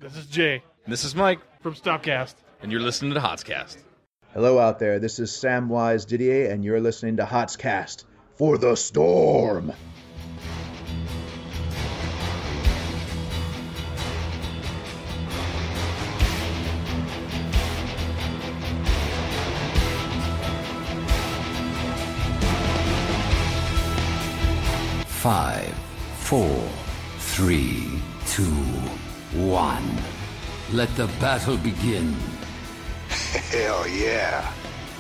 This is Jay This is Mike, from Stopcast. and you're listening to Hotscast. Hello out there, this is Samwise Didier, and you're listening to Hotscast for the Storm. Five, 4, 3, 2, 1. Let the battle begin. Hell yeah.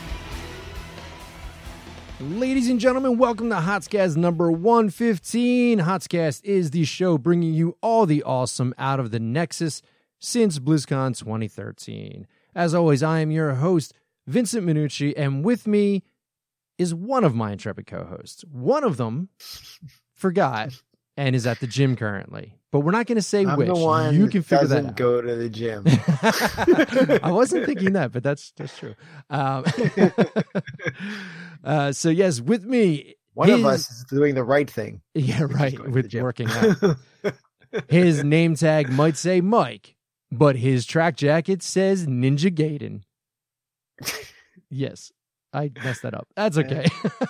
Ladies and gentlemen, welcome to Hotscast number 115. Hotscast is the show bringing you all the awesome out of the Nexus since BlizzCon 2013. As always, I am your host, Vincent Minucci, and with me is one of my intrepid co-hosts. One of them forgot and is at the gym currently. But we're not going to say I'm which. the one You can figure that doesn't out. go to the gym. I wasn't thinking that, but that's true. So yes, with me, One of us is doing the right thing. yeah, right, going to the with gym. working out. His name tag might say Mike, but his track jacket says Ninja Gaiden. Yes, I messed that up. That's okay.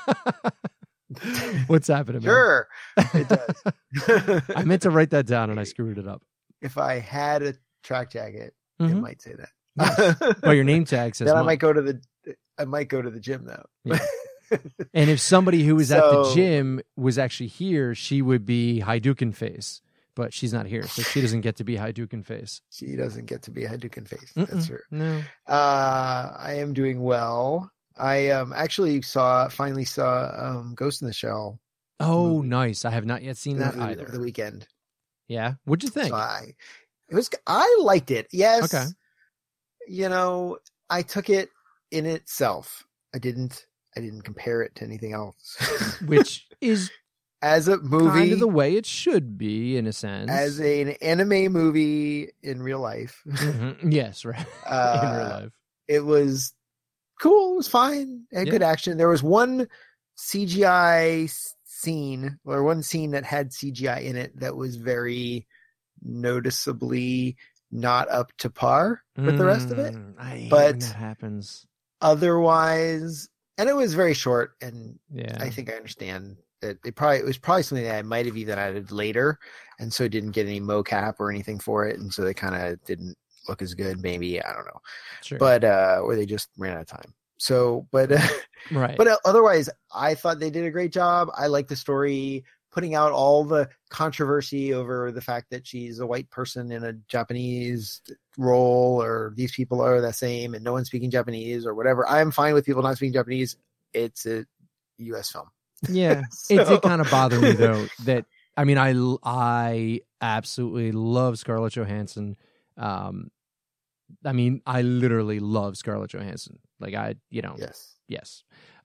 What's happening, man? Sure, it does. I meant to write that down and I screwed it up. If I had a track jacket, it Mhm. might say that. Well, your name tag says Then I Mike. might go to the gym though. Yeah. And if somebody who was at the So- gym was actually here, she would be Hadouken Face, but she's not here, so she doesn't get to be Hadouken Face. She doesn't get to be Hadouken face. Mm-mm. That's true. No. I am doing well. I actually finally saw Ghost in the Shell Oh, movie. nice. I have not yet seen that over the either. weekend. Yeah. What'd you think? So I liked it. Yes. Okay. You know, I took it in itself. I didn't compare it to anything else. Which is as a movie, kind of the way it should be, in a sense. as an anime movie in real life. Mhm. Yes, right. In real life. It was cool. It was fine. It had Yeah. good action. There was one CGI scene, or one scene that had CGI in it that was very noticeably not up to par with the rest of it. I hate But- when that happens. Otherwise, and it was very short, and Yeah. I think I understand that it was probably something that I might have even added later, and so it didn't get any mocap or anything for it, and so they kind of didn't look as good. Maybe, I don't know, Sure. but or they just ran out of time. So, but right. but otherwise, I thought they did a great job. I like the story, putting out all the controversy over the fact that she's a white person in a Japanese role, or these people are the same and no one's speaking Japanese or whatever. I'm fine with people not speaking Japanese. It's a U.S. film. Yeah. So- It did kind of bother me, though, that, I mean, I absolutely love Scarlett Johansson. I mean, I literally love Scarlett Johansson. Like, Yes. yes.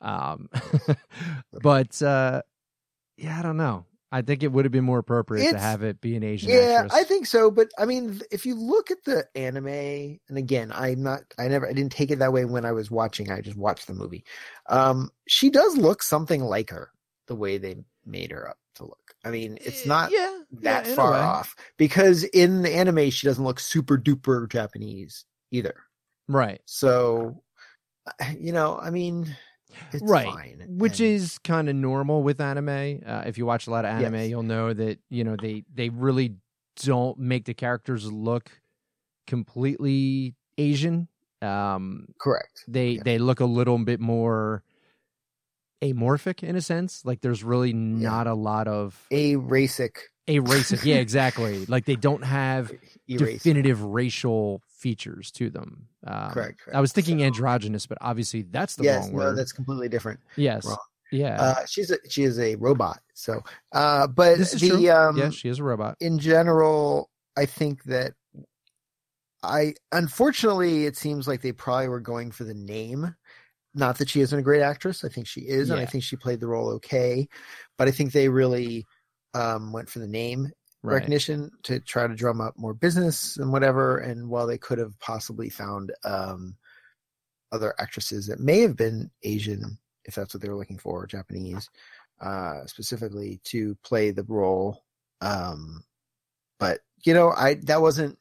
But, yeah, I don't know. I think it would have been more appropriate to It's- have it be an Asian Yeah, actress. I think so. But I mean, if you look at the anime, and again, I didn't take it that way when I was watching. I just watched the movie. She does look something like her, the way they made her up to look. I mean, it's not that in a far way. off, because in the anime, she doesn't look super duper Japanese either. Right. So, I mean, it's Right. fine. Which And- is kind of normal with anime. If you watch a lot of anime, Yes. you'll know that, they really don't make the characters look completely Asian. correct. They look a little bit more amorphic in a sense. Like there's really not a lot of Erasic. Yeah, exactly. Like they don't have Erase. definitive racial features to them. Correct. I was thinking So- androgynous, but obviously that's the Yes, wrong no, word. that's completely different. Yes. wrong. Yeah. She is a robot. So, but This is the true. um, Yes, she is a robot. in general, I think that unfortunately, it seems like they probably were going for the name. Not that she isn't a great actress. I think she is, and I Yeah. think she played the role okay. But I think they really went for the name Right. recognition to try to drum up more business and whatever. And while they could have possibly found other actresses that may have been Asian, if that's what they were looking for, Japanese, specifically to play the role. But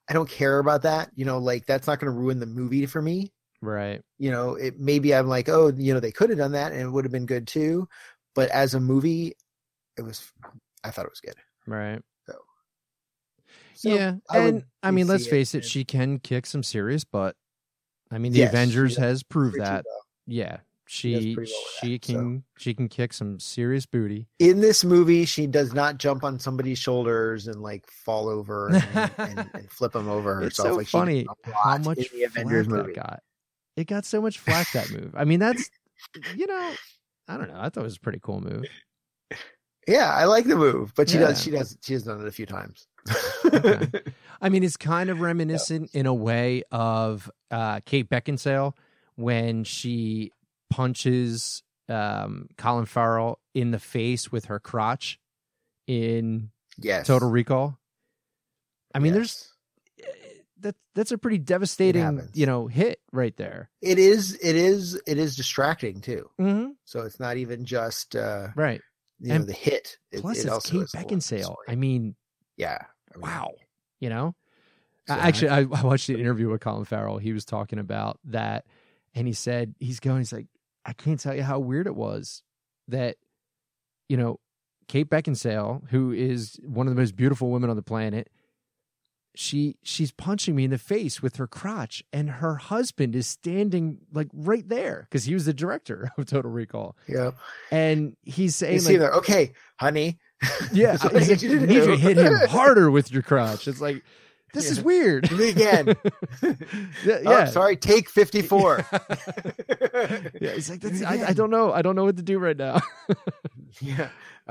I don't care about that. Like that's not going to ruin the movie for me. Right. Maybe I'm like, oh, they could have done that and it would have been good too. But as a movie, I thought it was good. Right. So yeah. And I mean, let's face it, she can kick some serious butt. I mean, the Avengers has proved that. Yeah. She can kick some serious booty. In this movie, she does not jump on somebody's shoulders and like fall over and flip them over herself. It's so like funny how much in the Avengers flack movie that got. It got so much flack, that move. I mean, that's, I don't know. I thought it was a pretty cool move. Yeah, I like the move, but she has done it a few times. Okay. I mean, it's kind of reminiscent in a way of Kate Beckinsale when she punches Colin Farrell in the face with her crotch in Total Recall. I mean, that's a pretty devastating, hit right there. It is distracting too. Mm-hmm. So it's not even just right. And the hit. Plus, it's Kate Beckinsale. I mean, wow. Actually, I watched an interview with Colin Farrell. He was talking about that, and he said he's like, I can't tell you how weird it was that, Kate Beckinsale, who is one of the most beautiful women on the planet, she's punching me in the face with her crotch, and her husband is standing like right there because he was the director of Total Recall. Yeah, and he's saying, you see there, okay, honey. Yeah, I need you to hit him harder with your crotch. It's like, this is weird. Do it again. Oh, sorry, take 54. Yeah, he's like, I don't know. I don't know what to do right now. Yeah.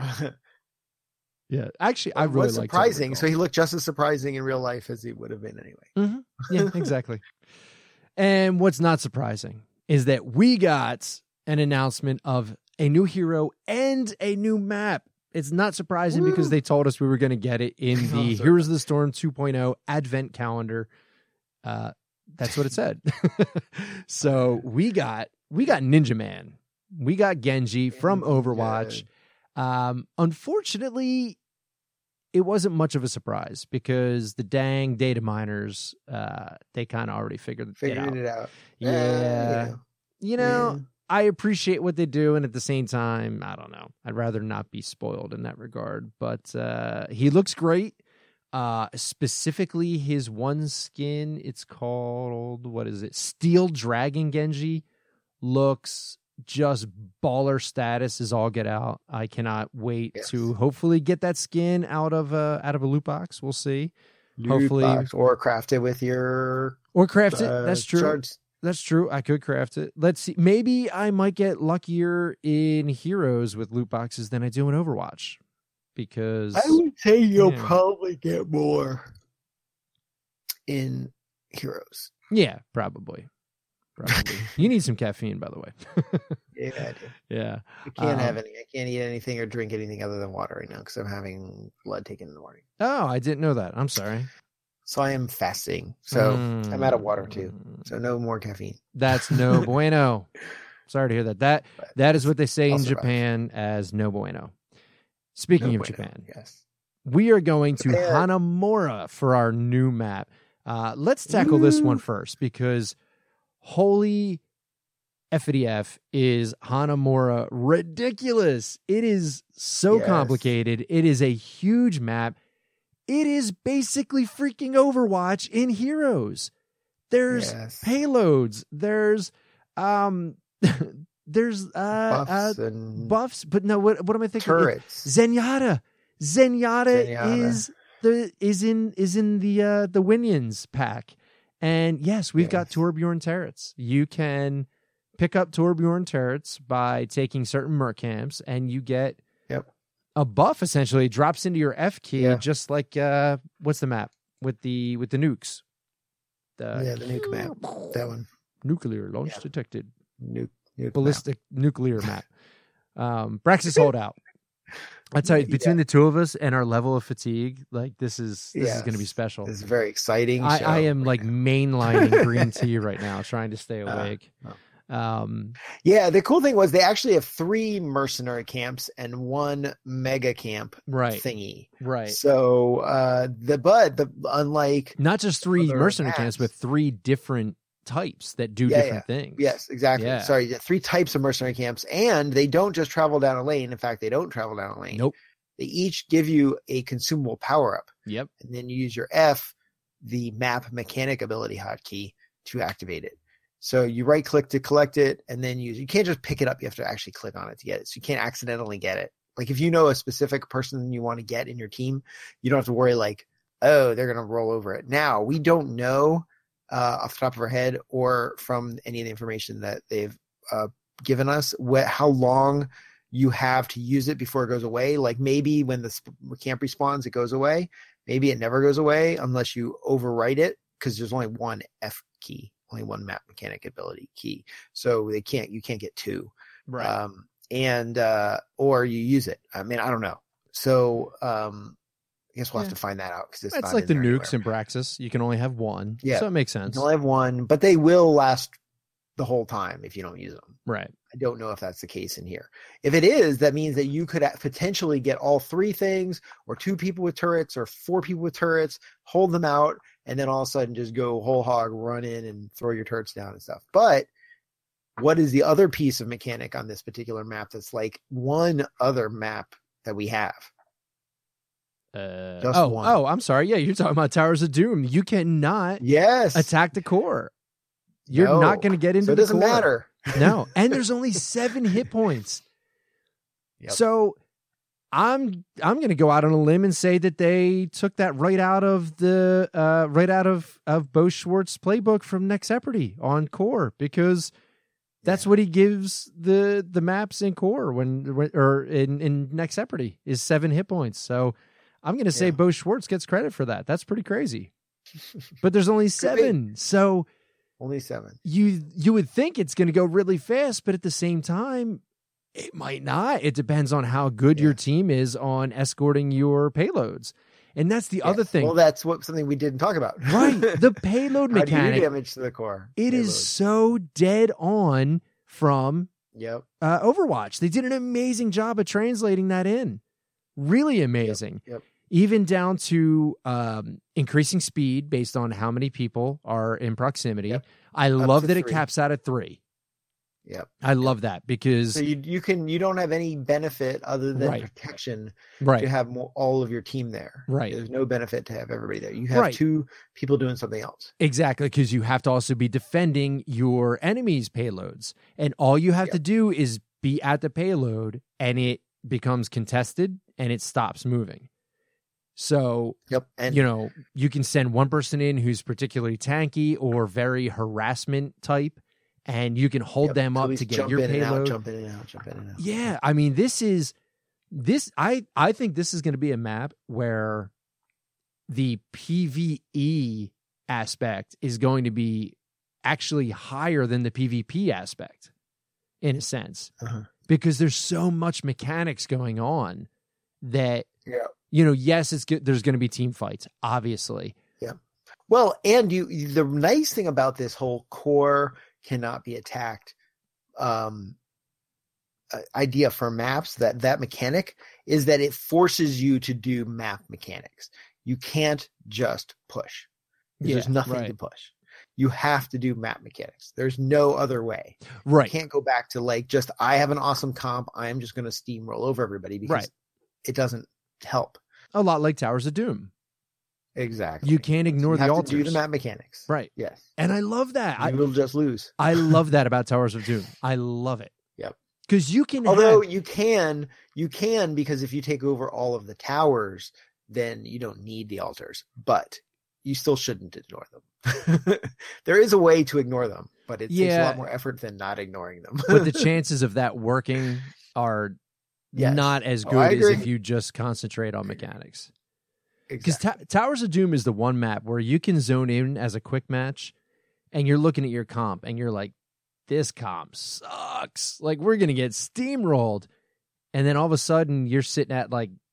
Yeah, actually, I really like surprising. So he looked just as surprising in real life as he would have been anyway. Mm-hmm. Yeah, exactly. And what's not surprising is that we got an announcement of a new hero and a new map. It's not surprising because they told us we were going to get it in the Heroes of the Storm 2.0 Advent calendar. That's what it said. So we got Ninja Man. We got Genji from Overwatch. Unfortunately, it wasn't much of a surprise because the dang data miners, they kind of already figured it out. Yeah. I appreciate what they do, and at the same time, I don't know. I'd rather not be spoiled in that regard. But he looks great. Specifically, his one skin, it's called, what is it? Steel Dragon Genji, looks just baller status is all get out. I cannot wait to hopefully get that skin out of a loot box. We'll see. Hopefully, or craft it with your it. That's true. Shards. That's true. I could craft it. Let's see. Maybe I might get luckier in Heroes with loot boxes than I do in Overwatch, because I would say you'll probably get more in Heroes. Yeah, probably. You need some caffeine, by the way. Yeah, I do. Yeah. I can't have any. I can't eat anything or drink anything other than water right now because I'm having blood taken in the morning. Oh, I didn't know that. I'm sorry. So I am fasting. So I'm out of water too. So no more caffeine. That's no bueno. Sorry to hear that. That is what they say in Japan as no bueno. Speaking of Japan, yes, we are going to Hanamura for our new map. Let's tackle this one first because holy FDF is Hanamura ridiculous. It is so complicated. It is a huge map. It is basically freaking Overwatch in Heroes. There's payloads. There's buffs, but no, what am I thinking? Turrets. Zenyatta is in the Winions pack. And yes, we've got Torbjorn turrets. You can pick up Torbjorn turrets by taking certain merc camps, and you get a buff. Essentially, it drops into your F key, just like what's the map with the nukes? The nuke map. That one. Nuclear launch detected. Nuke ballistic map. Nuclear map. Braxis holdout. I tell you, between the two of us and our level of fatigue, like this is going to be special. This is very exciting. I am like mainlining green tea right now, trying to stay awake. Yeah, the cool thing was they actually have 3 mercenary camps and 1 mega camp Right. thingy. Right. So unlike Not just 3 other mercenary maps. camps, but 3 different types that do Yeah, different things. Yes, exactly. Yeah. Sorry, 3 types of mercenary camps, and they don't just travel down a lane. In fact, they don't travel down a lane. Nope. They each give you a consumable power up, Yep. and then you use your F, the map mechanic ability hotkey, to activate it. So you right click to collect it, and then you can't just pick it up. You have to actually click on it to get it. So you can't accidentally get it. Like if you know a specific person you want to get in your team, you don't have to worry like, oh, they're going to roll over it. Now we don't know off the top of our head or from any of the information that they've given us how long you have to use it before it goes away. Like maybe when the camp respawns, it goes away. Maybe it never goes away unless you overwrite it, because there's only 1 F key, only 1 map mechanic ability key. So you can't get 2. Right. Or you use it. I mean, I don't know. So I guess we'll have to find that out, because it's It's not like the in nukes there in Braxis. You can only have 1. Yeah. So it makes anywhere. sense. You can only have 1, but they will last the whole time if you don't use them. Right. I don't know if that's the case in here. If it is, that means that you could potentially get all 3 things, or 2 people with turrets, or 4 people with turrets, hold them out, and then all of a sudden just go whole hog, run in and throw your turrets down and stuff. But what is the other piece of mechanic on this particular map that's like one other map that we have? Just one. Oh, I'm sorry. Yeah, you're talking about Towers of Doom. You cannot Yes. attack the core. You're No. not going to get into So it the doesn't core. matter. No, and there's only 7 hit points. Yep. So I'm going to go out on a limb and say that they took that right out of the Bo Schwartz playbook from Nexeprity on core, because that's what he gives the maps in core or in Nexeprity is 7 hit points. So I'm going to say Bo Schwartz gets credit for that. That's pretty crazy. But there's only 7. So only 7. you would think it's going to go really fast, but at the same time, it might not. It depends on how good your team is on escorting your payloads. And that's the other thing. Well, that's something we didn't talk about. Right. The payload How do you mechanic. do damage to the core? It Payload. is so dead on from Yep. Overwatch. They did an amazing job of translating that in. Really amazing. Yep. Even down to increasing speed based on how many people are in proximity. Yep. I love to that it 3. caps out at 3. Yep. I love that because So you don't have any benefit other than Right. protection right. to have all of your team there. Right. There's no benefit to have everybody there. You have Right. 2 people doing something else. Exactly, because you have to also be defending your enemy's payloads. And all you have to do is be at the payload and it becomes contested and it stops moving. So, Yep. And you can send one person in who's particularly tanky or very harassment type, and you can hold them up to get your payload. jump in and out. Yeah, I mean, I think this is going to be a map where the PvE aspect is going to be actually higher than the PvP aspect in a sense, because there's so much mechanics going on that, yes, it's good. There's going to be team fights, obviously. Yeah. Well, and the nice thing about this whole core cannot be attacked idea for maps, that mechanic is that it forces you to do map mechanics. You can't just push. There's nothing to push. You have to do map mechanics. There's no other way. Right. You can't go back to I have an awesome comp. I'm just going to steamroll over everybody, because it doesn't help. A lot like Towers of Doom. Exactly. You can't ignore the altars. You altars. have to do the map mechanics. Right. Yes. And I love that. You will just lose. I love that about Towers of Doom. I love it. Yep. Because you can Although you can, because if you take over all of the towers, then you don't need the altars. But you still shouldn't ignore them. There is a way to ignore them, but it takes a lot more effort than not ignoring them. But the chances of that working are not as good as if you just concentrate on mechanics. Because Towers of Doom is the one map where you can zone in as a quick match and you're looking at your comp and you're like, this comp sucks. Like, we're going to get steamrolled. And then all of a sudden you're sitting at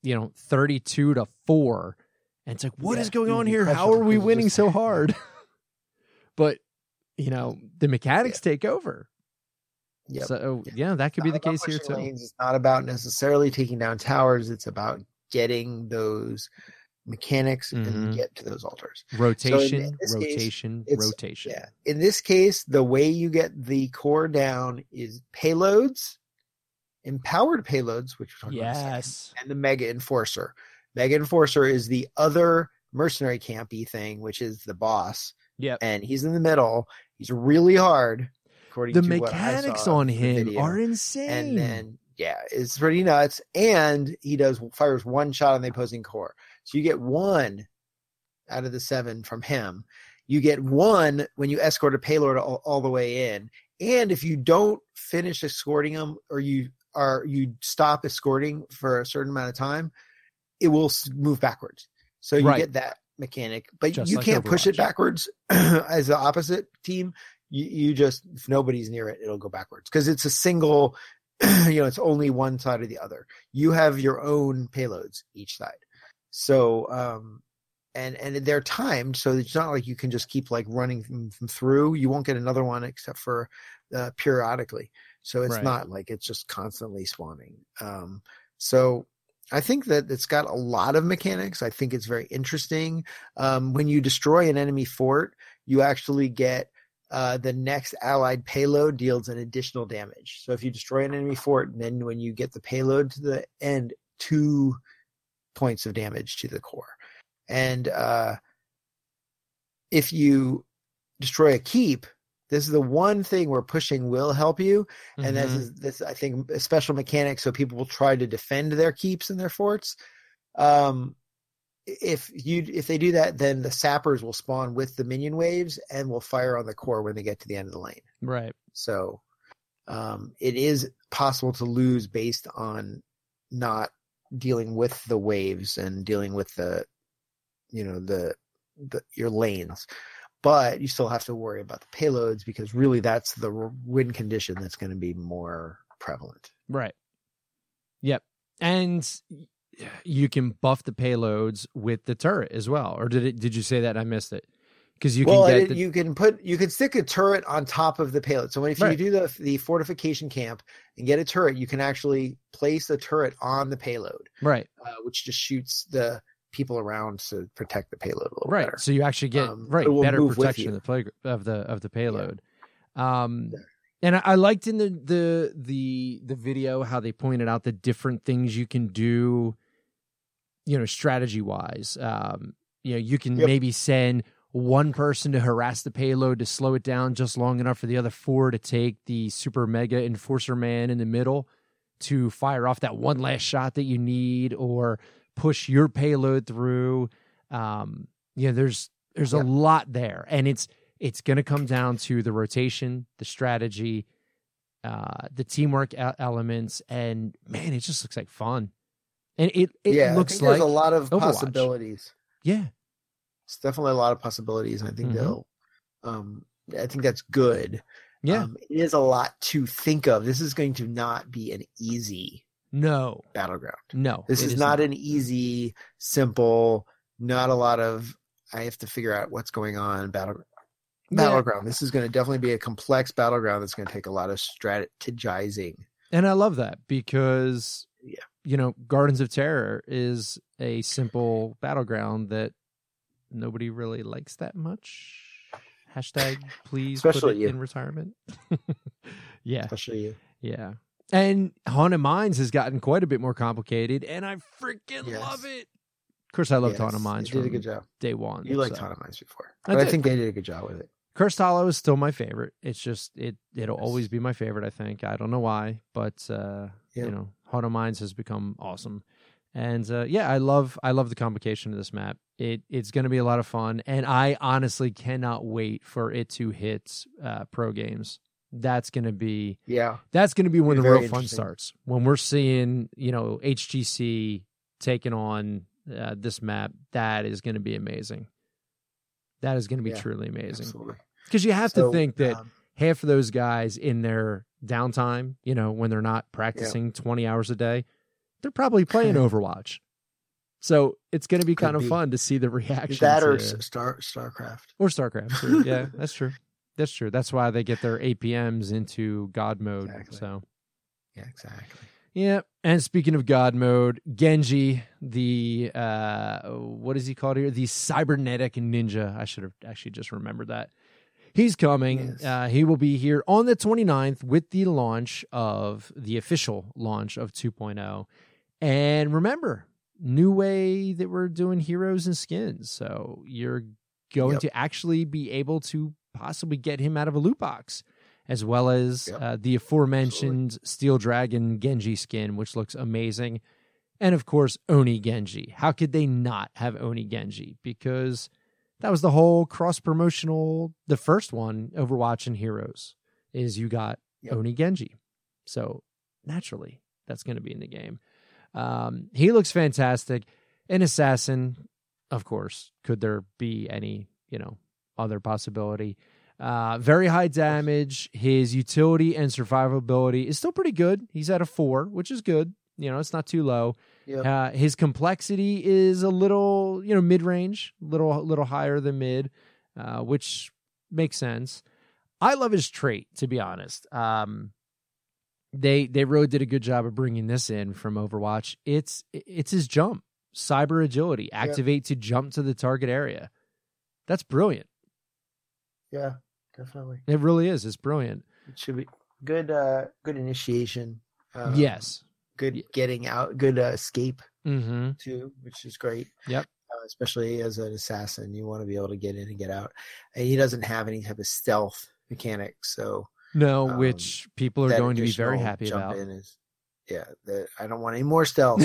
32-4. And it's like, what is going on here? How are we winning so hard? But, the mechanics take over. Yep. So yeah, that could be the case here too. Lanes. It's not about necessarily taking down towers. It's about getting those mechanics and get to those altars. Rotation. Yeah. In this case, the way you get the core down is payloads, empowered payloads, which we're talking about in a second, and the Mega Enforcer. Mega Enforcer is the other mercenary campy thing, which is the boss. Yep. And he's in the middle. He's really hard. The mechanics on him are insane. And then, yeah, it's pretty nuts. And he fires one shot on the opposing core. So you get 1 out of the 7 from him. You get 1 when you escort a payload all the way in. And if you don't finish escorting him, or you stop escorting for a certain amount of time, it will move backwards. So you get that mechanic, but just you can't push it backwards as the opposite team. You just, if nobody's near it, it'll go backwards because it's a single, it's only one side or the other. You have your own payloads each side. So, and they're timed. So it's not like you can just keep like running them through. You won't get another one except for periodically. So it's not like it's just constantly spawning. So I think that it's got a lot of mechanics. I think it's very interesting. When you destroy an enemy fort, you actually get the next allied payload deals an additional damage. So if you destroy an enemy fort, and then when you get the payload to the end, 2 points of damage to the core. And if you destroy a keep, this is the one thing where pushing will help you. And this I think, a special mechanic, so people will try to defend their keeps and their forts. If they do that, then the sappers will spawn with the minion waves and will fire on the core when they get to the end of the lane. Right. So it is possible to lose based on not dealing with the waves and dealing with your lanes. But you still have to worry about the payloads because really that's the win condition that's going to be more prevalent. Right. Yep. And you can buff the payloads with the turret as well. Or did you say that? I missed it. Because you can stick a turret on top of the payload. So if you do the fortification camp and get a turret, you can actually place a turret on the payload. Right. Which just shoots the people around to protect the payload a little better. So you actually get better protection of the payload. And I liked in the video how they pointed out the different things you can do, strategy wise. You can maybe send one person to harass the payload to slow it down just long enough for the other 4 to take the super mega enforcer man in the middle to fire off that one last shot that you need, or push your payload through. There's a lot there, and it's going to come down to the rotation, the strategy, the teamwork elements, and man, it just looks like fun. And it looks like there's a lot of Overwatch. Possibilities. Yeah, it's definitely a lot of possibilities. I think I think that's good. Yeah, it is a lot to think of. This is going to not be an easy battleground. No, this is not an easy, simple, not a lot of I have to figure out what's going on battleground. This is going to definitely be a complex battleground that's going to take a lot of strategizing. And I love that because Gardens of Terror is a simple battleground that nobody really likes that much. Hashtag please especially put it in retirement. Yeah. Especially you. Yeah. And Haunted Mines has gotten quite a bit more complicated, and I freaking love it. Of course, I loved Haunted Mines from did a good job. Day one. You liked Haunted Mines before. But I think they did a good job with it. Cursed Hollow is still my favorite. It's just, it'll always be my favorite, I think. I don't know why, but, Haunted Mines has become awesome. And, I love the complication of this map. It's going to be a lot of fun, and I honestly cannot wait for it to hit pro games. That's going to be when the real fun starts. When we're seeing, HGC taking on this map, that is going to be amazing. That is going to be truly amazing. Because you have to think that half of those guys in their downtime, when they're not practicing 20 hours a day, they're probably playing Overwatch. So it's going to be kind of fun to see the reaction. That or StarCraft. Or StarCraft. Too. Yeah, that's true. That's true. That's why they get their APMs into God mode. Exactly. So, Yeah, exactly. yeah. And speaking of God mode, Genji, the what is he called here? The cybernetic ninja. I should have actually just remembered that. He's coming. Yes. He will be here on the 29th with the official launch of 2.0. And remember, new way that we're doing heroes and skins. So you're going to actually be able to possibly get him out of a loot box, as well as the aforementioned Steel Dragon Genji skin, which looks amazing. And of course, Oni Genji. How could they not have Oni Genji? Because that was the whole cross-promotional, the first one, Overwatch and Heroes, is you got Oni Genji. So naturally, that's going to be in the game. He looks fantastic. An assassin, of course. Could there be any, other possibility? Very high damage. His utility and survivability is still pretty good. He's at a 4, which is good. It's not too low. Yep. His complexity is a little, mid-range, little higher than mid, which makes sense. I love his trait, to be honest. They really did a good job of bringing this in from Overwatch. It's his jump, cyber agility, activate to jump to the target area. That's brilliant. Yeah, definitely. It really is. It's brilliant. It should be good. Good initiation. Yes. Good getting out. Good escape Mm-hmm. too, which is great. Yep. Especially as an assassin, you want to be able to get in and get out. And he doesn't have any type of stealth mechanic, so no, which people are going to be very additional happy jump about. in is, I don't want any more stealth.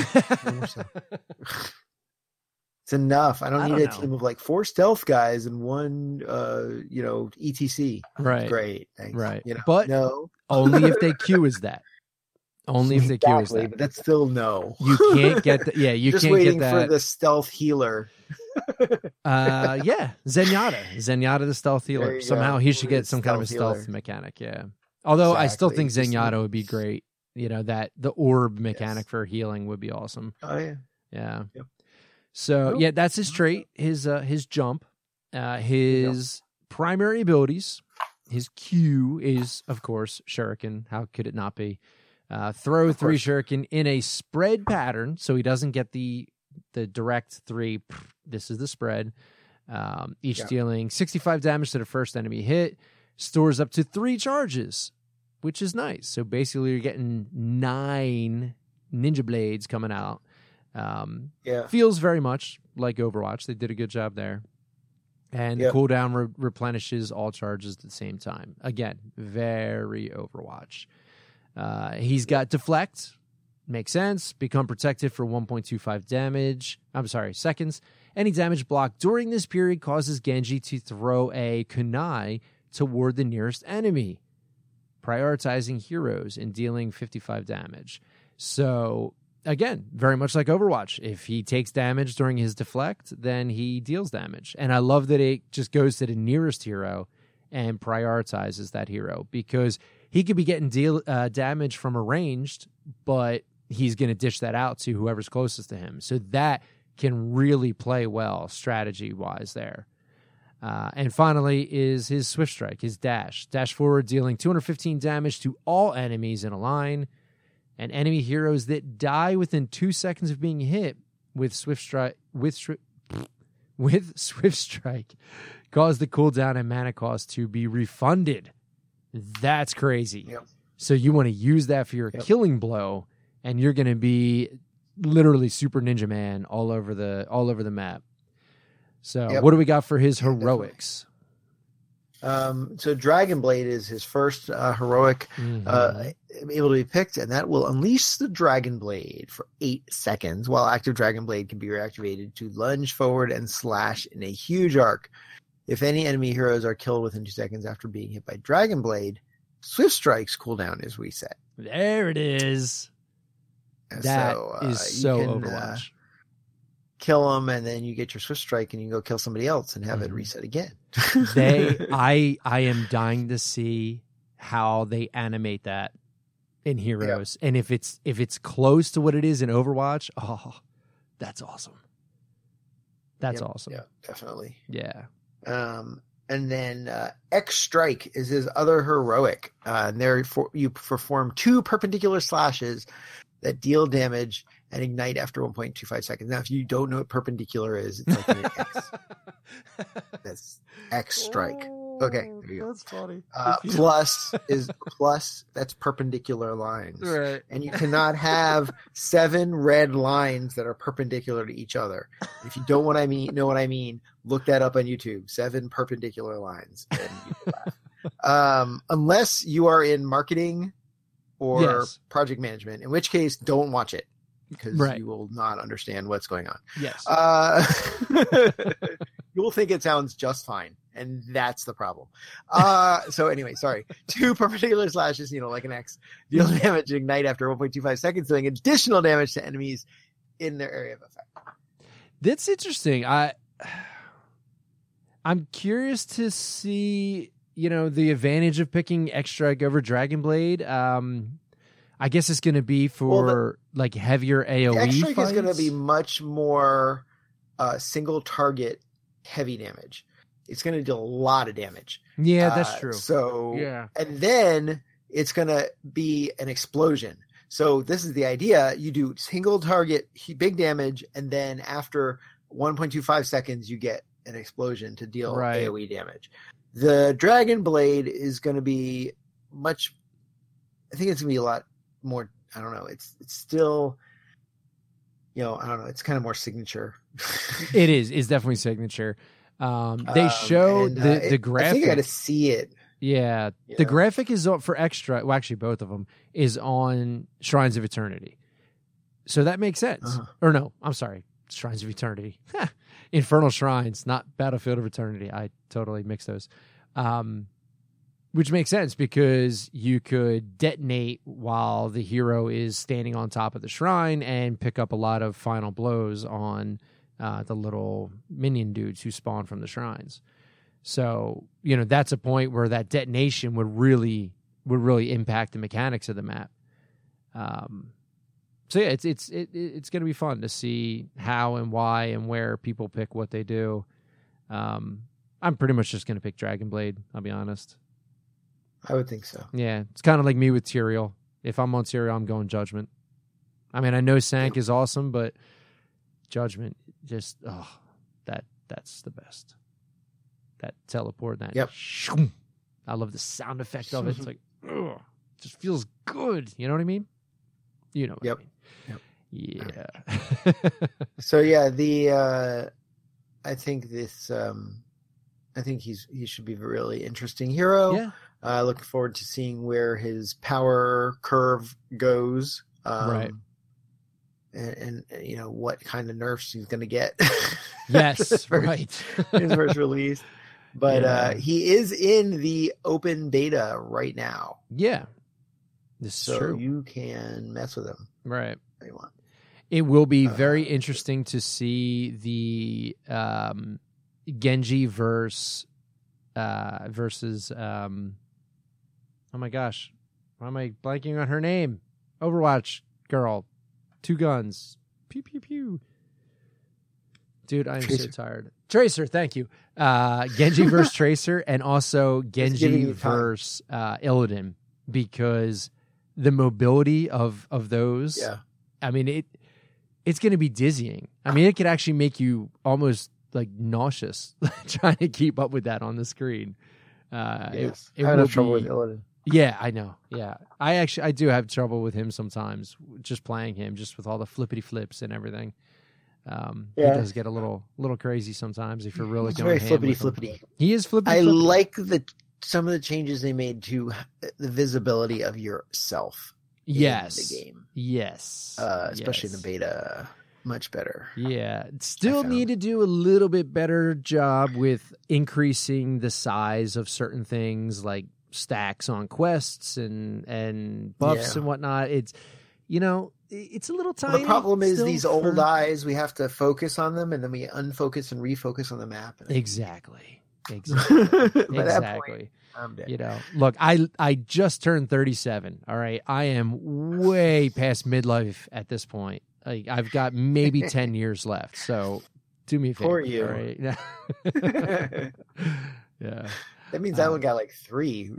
It's enough. I don't need a team of like 4 stealth guys and 1, ETC. Right. Great. Thanks. Right. But no, only if they queue is that. Only if they queue is that. But that's still no. You can't get that. Yeah, you just can't waiting get that. for the stealth healer. Zenyatta the stealth healer. Somehow he should get some kind of a stealth mechanic. Yeah. Although I still think Zenyatta would be great. That the orb mechanic for healing would be awesome. Oh yeah. Yeah. Yep. So that's his trait. His jump. His primary abilities. His Q is, of course, Shuriken. How could it not be? Throw 3 Shuriken in a spread pattern, so he doesn't get the direct 3. This is the spread. Each dealing 65 damage to the first enemy hit. Stores up to 3 charges, which is nice. So basically, you're getting 9 ninja blades coming out. Feels very much like Overwatch. They did a good job there. And the cooldown replenishes all charges at the same time. Again, very Overwatch. He's got deflect, makes sense. Become protected for 1.25 seconds. Any damage blocked during this period causes Genji to throw a kunai toward the nearest enemy, prioritizing heroes and dealing 55 damage. So again, very much like Overwatch. If he takes damage during his deflect, then he deals damage. And I love that it just goes to the nearest hero and prioritizes that hero, because he could be getting damage from a ranged, but he's going to dish that out to whoever's closest to him. So that can really play well strategy-wise there. And finally is his Swift Strike, his dash. Dash forward, dealing 215 damage to all enemies in a line, and enemy heroes that die within 2 seconds of being hit with Swift Strike cause the cooldown and mana cost to be refunded. That's crazy. Yep. So you want to use that for your killing blow, and you're going to be literally Super Ninja Man all over the map. So what do we got for his heroics? So Dragon Blade is his first heroic able to be picked, and that will unleash the Dragon Blade for 8 seconds, while active Dragon Blade can be reactivated to lunge forward and slash in a huge arc. If any enemy heroes are killed within 2 seconds after being hit by Dragon Blade, Swift Strike's cooldown is reset. There it is. That is so Overwatch. Kill them, and then you get your Swift Strike, and you go kill somebody else and have it reset again. I am dying to see how they animate that in Heroes, and if it's close to what it is in Overwatch, that's awesome. That's awesome. Yeah, definitely. Yeah. And then X Strike is his other heroic. And there you perform 2 perpendicular slashes that deal damage and ignite after 1.25 seconds. Now, if you don't know what perpendicular is, it's like an X. That's X Strike. Okay, there you go. That's funny. Plus, that's perpendicular lines. Right. And you cannot have 7 red lines that are perpendicular to each other. If you don't know what I mean, look that up on YouTube. 7 perpendicular lines. And you can laugh. Unless you are in marketing or Yes. project management, in which case, don't watch it because Right. you will not understand what's going on. Yes. You will think it sounds just fine, and that's the problem. So anyway, sorry. 2 perpendicular slashes, like an X, deal damage, ignite after 1.25 seconds, doing additional damage to enemies in their area of effect. That's interesting. I'm curious to see, the advantage of picking X Strike over Dragon Blade. I guess it's going to be for like heavier AoE X Strike fights. is going to be much more single target heavy damage. It's going to deal a lot of damage. Yeah, that's true. So Yeah. And then it's going to be an explosion. So this is the idea. You do single target big damage, and then after 1.25 seconds, you get an explosion to deal Right. AoE damage. The Dragon Blade is going to be I think it's going to be a lot more, I don't know. It's still, I don't know. It's kind of more signature. It is. It's definitely signature. They show the graphic. I think I got to see it. Yeah, You the know? graphic is on for Extra. Well, actually, both of them is on Shrines of Eternity, so that makes sense. Uh-huh. Or no, I'm sorry, Shrines of Eternity, Infernal Shrines, not Battlefield of Eternity. I totally mixed those, which makes sense because you could detonate while the hero is standing on top of the shrine and pick up a lot of final blows on the little minion dudes who spawn from the shrines. So, that's a point where that detonation would really impact the mechanics of the map. So yeah, it's going to be fun to see how and why and where people pick what they do. I'm pretty much just going to pick Dragon Blade, I'll be honest. I would think so. Yeah, it's kind of like me with Tyrael. If I'm on Tyrael, I'm going Judgment. I mean, I know Sank is awesome, but Judgment just that's the best. That teleport, that shoom. I love the sound effect of it. It's like, ugh, it just feels good. You know what I mean? You know what I mean. Yeah. So yeah, I think he should be a really interesting hero. Yeah. Looking forward to seeing where his power curve goes. Right. And what kind of nerfs he's going to get. Yes, right. His first release. But he is in the open beta right now. Yeah. This is So true. you can mess with him Right. if you want. It will be very interesting to see the Genji versus oh my gosh, why am I blanking on her name? Overwatch girl, 2 guns, pew pew pew. Dude, I am so tired. Tracer, thank you. Genji versus Tracer, and also Genji versus Illidan, because the mobility of those. Yeah. I mean, it's going to be dizzying. I mean, it could actually make you almost like nauseous trying to keep up with that on the screen. Yes. It I will have trouble be- with Illidan. Yeah, I know. Yeah, I do have trouble with him sometimes, just playing him, just with all the flippity flips and everything. He does get a little crazy sometimes if you're really It's going very ham flippity with him. flippity. He is flippity. I flippity. like some of the changes they made to the visibility of yourself. Yes. In the game. Yes. Especially in Yes. the beta. Much better. Yeah. Still found. need to do a little bit better job with increasing the size of certain things like stacks on quests and buffs and whatnot. It's, it's a little tiny. The problem is still these old eyes, we have to focus on them and then we unfocus and refocus on the map. Exactly. By that point, I'm dead. Look, I just turned 37. All right. I am way past midlife at this point. Like, I've got maybe 10 years left. So do me a favor. For you. All right? Yeah. That means I only got like 3.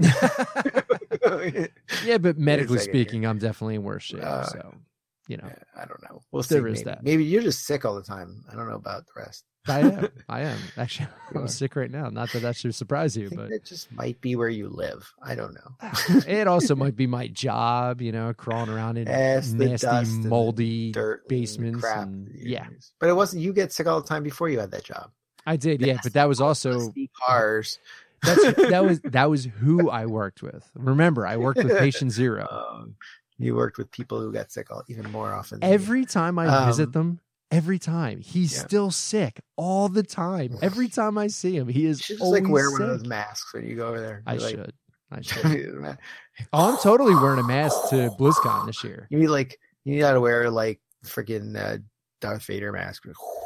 Yeah, but medically second speaking, I'm definitely in worse shape. Uh, So, you know, I don't know. We'll There see. is Maybe. that. Maybe you're just sick all the time. I don't know about the rest. I am. Actually, You I'm are. sick right now. Not that should surprise I you, think but that just might be where you live. I don't know. it also might be my job, crawling around in Yes, the nasty, dust and the moldy dirt and basements. crap. and- that you yeah, use. But it wasn't. You get sick all the time before you had that job. I did. Yeah, but that was also Nasty cars. that was who I worked with. Remember, I worked with patient zero. You worked with people who got sick even more often. than you. Every time I visit Um, them, every time he's yeah. still sick all the time. Every time I see him, he You is should just always like wear sick. one of those masks when you go over there. I You're like, should. Oh, I'm totally wearing a mask to BlizzCon this year. You need to wear like freaking Darth Vader mask.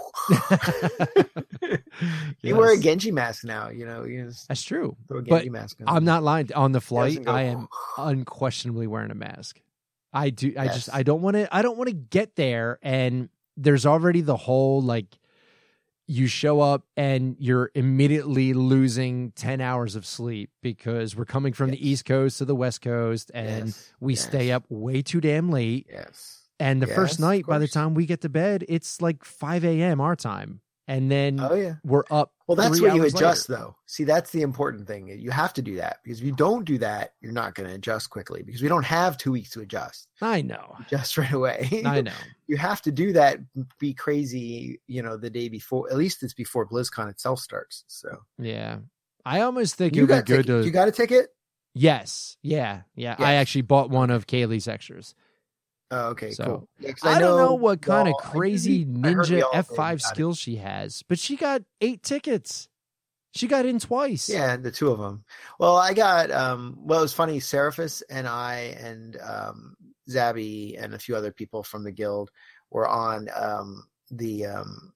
You wear a Yes. Genji mask now. You just That's true. throw a But Genji mask on. I'm not lying. On the flight, doesn't go- I am unquestionably wearing a mask. I do. Yes. I don't want to get there, and there's already the whole like, you show up and you're immediately losing 10 hours of sleep because we're coming from the East Coast to the West Coast, and Yes, we yes. stay up way too damn late. Yes. And the Yes, first of night, by the course. time we get to bed, it's like 5 a.m. our time, and then Oh yeah. we're up. Well, that's 3 where you hours adjust, later. though. See, that's the important thing. You have to do that because if you don't do that, you're not going to adjust quickly because we don't have 2 weeks to adjust. I know. Just right away. I know. You have to do that. Be crazy. The day before. At least it's before BlizzCon itself starts. So Yeah. I almost think it you would be got a good ticket. to. You got a ticket? Yes. Yeah. Yeah. I Yes. actually bought one of Kaylee's extras. Oh, okay, So, cool. Yeah, 'cause I don't know what kind of y'all- I crazy heard we ninja all did F5 about it. skills she has, but she got 8 tickets. She got in twice. Yeah, the 2 of them. Well, I got it was funny. Seraphis and I and Zabby and a few other people from the guild were on the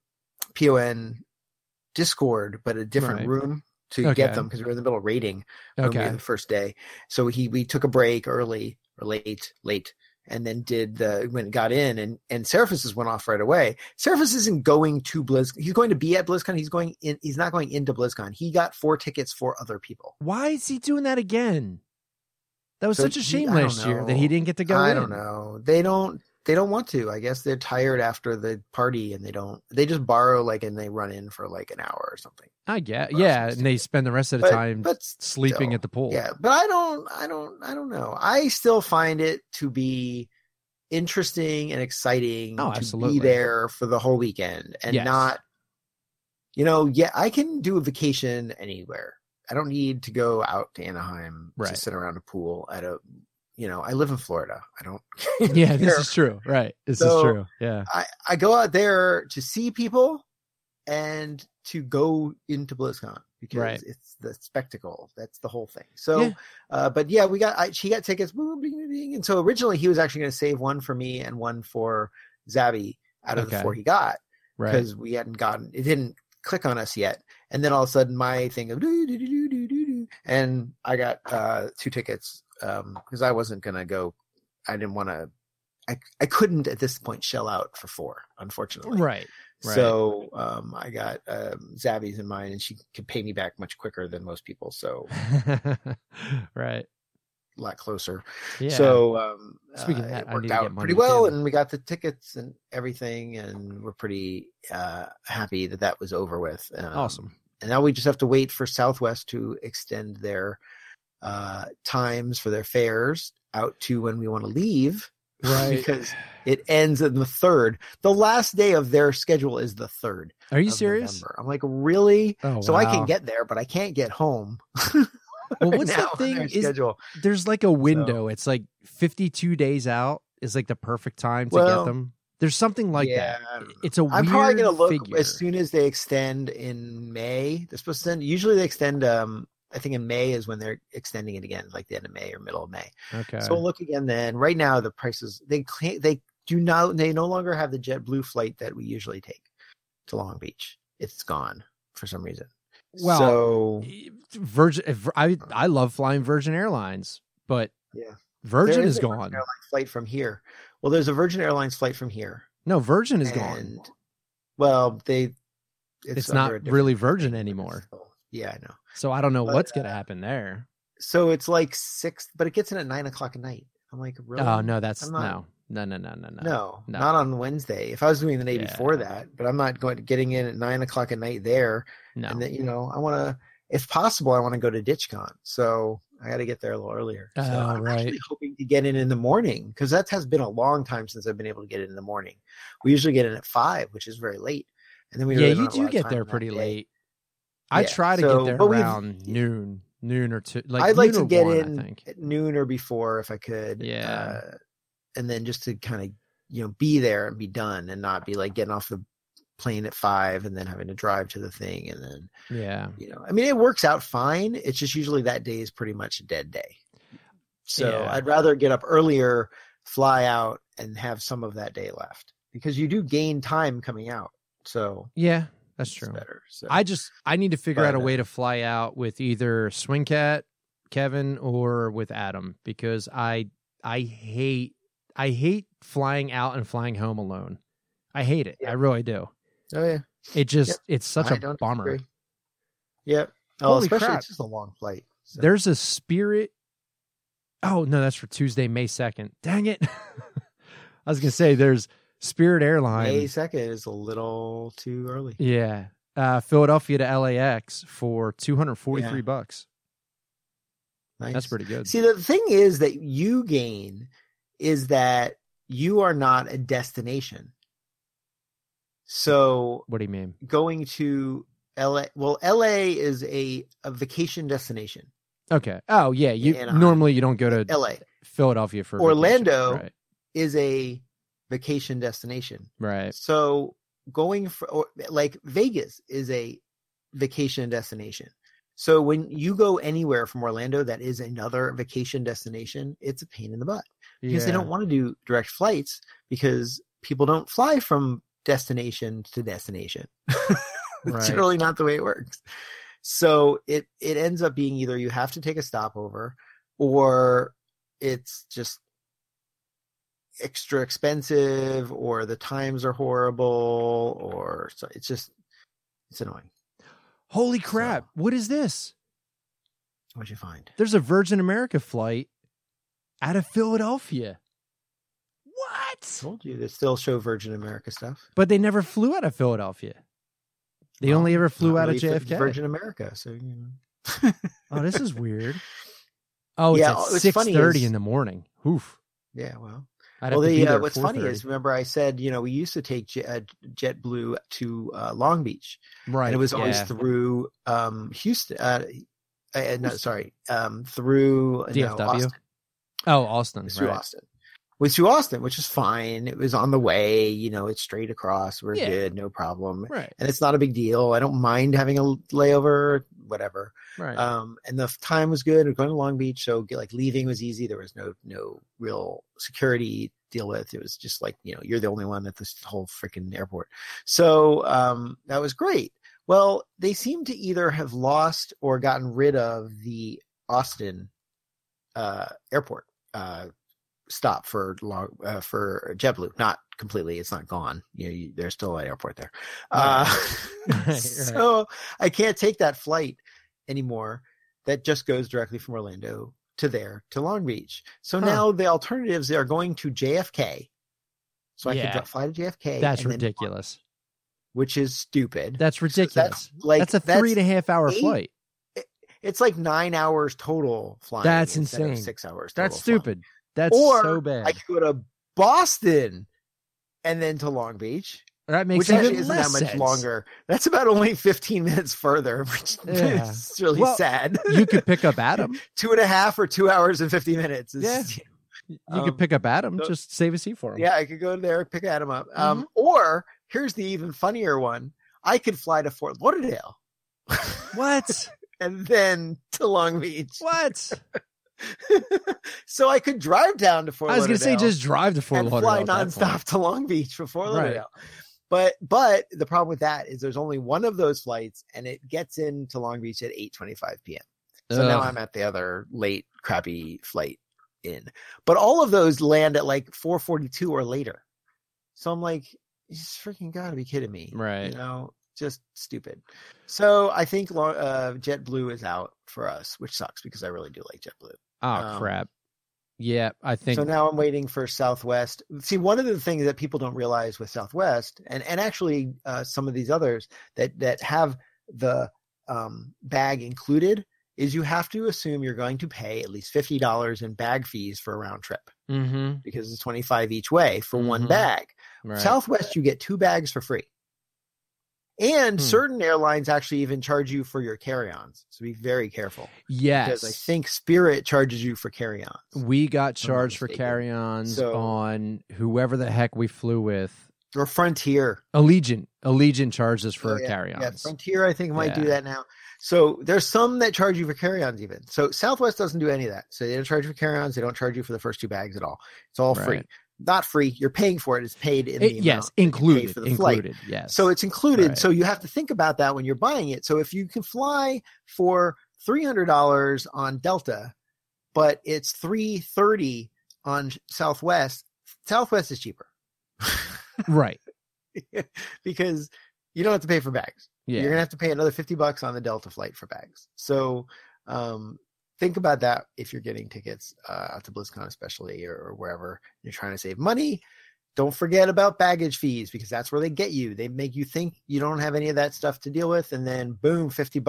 PON Discord, but a different Right. room to Okay. get them because we were in the middle of raiding Okay. the first day. So we took a break early or late, and then got in and Seraphis went off right away. Seraphis isn't going to BlizzCon. He's going to be at BlizzCon. He's not going into BlizzCon. He got 4 tickets for other people. Why is he doing that again? That was So such a shame I don't last year that know. he didn't get to go I in. don't know. They don't want to. I guess they're tired after the party and they just borrow and they run in for like an hour or something. I get. Or Yeah, else and they spend the rest of the time but sleeping still, at the pool. Yeah, but I don't know. I still find it to be interesting and exciting Oh, to absolutely. be there for the whole weekend and Yes. not I can do a vacation anywhere. I don't need to go out to Anaheim Right. to sit around a pool at a I live in Florida. I don't Yeah, this care. is true. Right. This is So, true. Yeah. I go out there to see people and to go into BlizzCon because Right. it's the spectacle. That's the whole thing. So, Yeah. but yeah, she got tickets. And so originally he was actually going to save one for me and one for Zabby out of the Okay. 4 he got Right. because we hadn't gotten, it didn't click on us yet. And then all of a sudden my thing of and I got 2 tickets because I wasn't going to go. I didn't want to, I couldn't at this point shell out for 4, unfortunately. Right. So I got Zabby's in mine, and she could pay me back much quicker than most people. So Right. a lot closer. Yeah. So Speaking of that, it I need worked to get out money pretty well, too. and we got the tickets and everything, and we're pretty happy that was over with. Awesome. And now we just have to wait for Southwest to extend their times for their fares out to when we want to leave. Right. Because it ends on the 3rd. The last day of their schedule is the 3rd. Are you of serious? November. I'm like, really? Oh, So I wow. can get there, but I can't get home. Well, right what's now the on their thing is schedule. there's like a window. It's like 52 days out is like the perfect time to Well, get them. There's something like that. I don't know. It's a I'm weird probably going to look figure. as soon as they extend in May. They're supposed to send, usually they extend, I think in May is when they're extending it again, like the end of May or middle of May. Okay. So we'll look again then. Right now, the prices, they no longer have the JetBlue flight that we usually take to Long Beach. It's gone for some reason. Well, so Virgin. I love flying Virgin Airlines, but yeah, Virgin There is a Virgin gone. Airlines flight from here. Well, there's a Virgin Airlines flight from here. No, Virgin is gone. And, well, It's under not a different really Virgin thing. anymore. Yeah, I know. So I don't know But, what's going to happen there. So it's like 6, but it gets in at 9:00 at night. I'm like, really? Oh, no, that's I'm not- no. No, not on Wednesday. If I was doing the day before that, but I'm not getting in at 9:00 at night there. No. And then, I want to, if possible, I want to go to DitchCon. So I got to get there a little earlier. So Oh, I'm right. actually hoping to get in the morning, because that has been a long time since I've been able to get in the morning. We usually get in at 5, which is very late. And then we really don't you have a do lot of get time there in that pretty day. late. I Yeah, try to so- get there but we've- around noon or 2. I'd like noon to or get 1, in I think. at noon or before if I could. Yeah. And then just to kind of, be there and be done, and not be like getting off the plane at 5 and then having to drive to the thing. And then, Yeah. I mean, it works out fine. It's just usually that day is pretty much a dead day. So Yeah. I'd rather get up earlier, fly out, and have some of that day left, because you do gain time coming out. So Yeah, that's it's true. better. So I need to figure out a But, way to fly out with either Swing Cat, Kevin, or with Adam, because I hate flying out and flying home alone. I hate it. Yeah. I really do. oh yeah, It just it's such I a don't bummer. disagree. Yep. Oh, Holy especially crap. it's just a long flight. So. There's a Spirit. Oh no, that's for Tuesday, May 2nd. Dang it! I was gonna say there's Spirit May Airlines. 2nd is a little too early. Yeah, Philadelphia to LAX for $243. Nice. That's pretty good. See, the thing is that you gain is that you are not a destination. So What do you mean? going to LA, well, LA is a vacation destination. Okay. Oh yeah, you Anaheim. normally you don't go to LA Philadelphia for Orlando. vacation. is a vacation destination. Right. So going for like Vegas is a vacation destination. So when you go anywhere from Orlando that is another vacation destination, it's a pain in the butt, because they don't want to do direct flights, because people don't fly from destination to destination. It's Right. generally not the way it works. So it ends up being either you have to take a stopover, or it's just extra expensive, or the times are horrible, or so it's annoying. Holy crap! What is this? What'd you find? There's a Virgin America flight out of Philadelphia. What? Told you they still show Virgin America stuff. But they never flew out of Philadelphia. They only ever flew Not out of really JFK. Virgin America. So Oh, this is weird. Oh, it's Yeah, at what's 6:30 funny is- in the morning. Oof. yeah, well. I'd Well, have to be there at what's funny 4:30. is, remember I said, we used to take JetBlue to Long Beach, right, and it was always yeah. through Houston. No, sorry, through DFW? Austin. Oh, Austin. It was through Right. Austin. It was through Austin, which is fine. It was on the way. It's straight across. We're Yeah. good, no problem. Right. And it's not a big deal. I don't mind having a layover, whatever. Right. And the time was good. We're going to Long Beach, so leaving was easy. There was no real security to deal with. It was just like, you're the only one at this whole freaking airport. So that was great. Well, they seem to either have lost or gotten rid of the Austin airport stop for JetBlue. Not completely. It's not gone. There's still an airport there. Right. So I can't take that flight anymore. That just goes directly from Orlando to Long Beach. So now the alternatives are going to JFK. So I Yeah. could fly to JFK. That's and then- ridiculous. which is stupid. That's ridiculous. that's That's a 3.5 hour 8 flight. It's like 9 hours total flying. That's instead of insane. 6 hours. That's total flying. stupid. That's Or so bad. I could go to Boston and then to Long Beach, that makes which actually even isn't less that much sense. longer. That's about only 15 minutes further, which Yeah. is really Well, sad. You could pick up Adam. 2.5 or 2 hours and 50 minutes. You could pick up Adam. so- Just save a seat for him. Yeah, I could go there, pick Adam up. Mhm. Or here's the even funnier one. I could fly to Fort Lauderdale What? and then to Long Beach. What? So I could drive down to Fort I was going Lauderdale. to say just drive to Fort and Lauderdale. fly at that point. nonstop to Long Beach for Fort Right. Lauderdale. But the problem with that is there's only one of those flights, and it gets into Long Beach at 8:25 p.m. So now Ugh. I'm at the other late, crappy flight in. But all of those land at like 4:42 or later. So I'm like, you just freaking gotta be kidding me, Right. just stupid. So I think JetBlue is out for us, which sucks because I really do like JetBlue. Oh, crap. Yeah, I think so. Now I'm waiting for Southwest. See, one of the things that people don't realize with Southwest, and actually some of these others that have the bag included, is you have to assume you're going to pay at least $50 in bag fees for a round trip, because it's $25 each way for one bag. Right. Southwest, you get 2 bags for free. And certain airlines actually even charge you for your carry-ons. So be very careful. Yes. Because I think Spirit charges you for carry-ons. We got charged for carry-ons on whoever the heck we flew with. Or Frontier. Allegiant charged us for carry-ons. Yeah, Frontier I think might do that now. So there's some that charge you for carry-ons even. So Southwest doesn't do any of that. So they don't charge you for carry-ons. They don't charge you for the first 2 bags at all. It's all free. Not free. You're paying for it. It's paid in the amount included for the flight. Yes. So it's included. Right. So you have to think about that when you're buying it. So if you can fly for $300 on Delta, but it's $330 on Southwest is cheaper. Right. Because you don't have to pay for bags. Yeah. You're gonna have to pay another $50 on the Delta flight for bags. So think about that if you're getting tickets out to BlizzCon especially or wherever you're trying to save money. Don't forget about baggage fees, because that's where they get you. They make you think you don't have any of that stuff to deal with, and then boom, $50,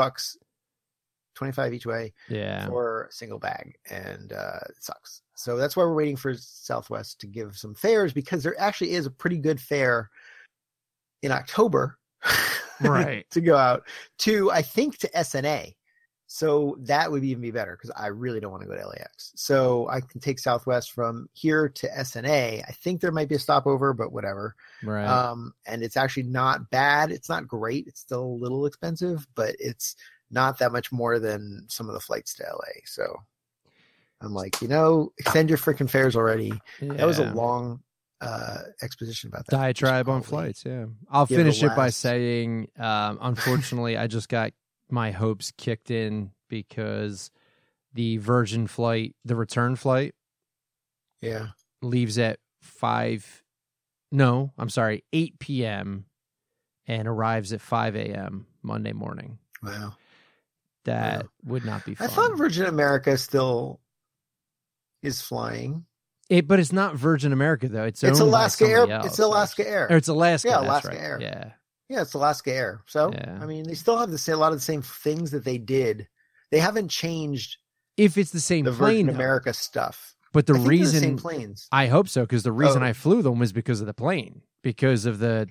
$25 each way for a single bag, and it sucks. So that's why we're waiting for Southwest to give some fares, because there actually is a pretty good fare in October, right, to go out to, I think, to SNA. So that would even be better, because I really don't want to go to LAX. So I can take Southwest from here to SNA. I think there might be a stopover, but whatever. Right. And it's actually not bad. It's not great. It's still a little expensive, but it's not that much more than some of the flights to LA. So I'm like, extend your freaking fares already. Yeah. That was a long exposition about that. Diatribe on flights. Yeah. I'll finish it by saying, unfortunately, I just got my hopes kicked in because the Virgin flight, the return flight, leaves at 8 p.m. and arrives at 5 a.m. Monday morning. Wow. That would not be fun. I thought Virgin America still is flying. But it's not Virgin America, though. It's Alaska Air. Else, it's Alaska Air. Or it's Alaska. Yeah, that's Alaska right. Air. Yeah. Yeah, it's Alaska Air. So, I mean, they still have a lot of the same things that they did. They haven't changed. If it's the same the plane, Virgin America stuff. But the reason, the same planes. I hope so, because the reason I flew them was because of the plane, because of the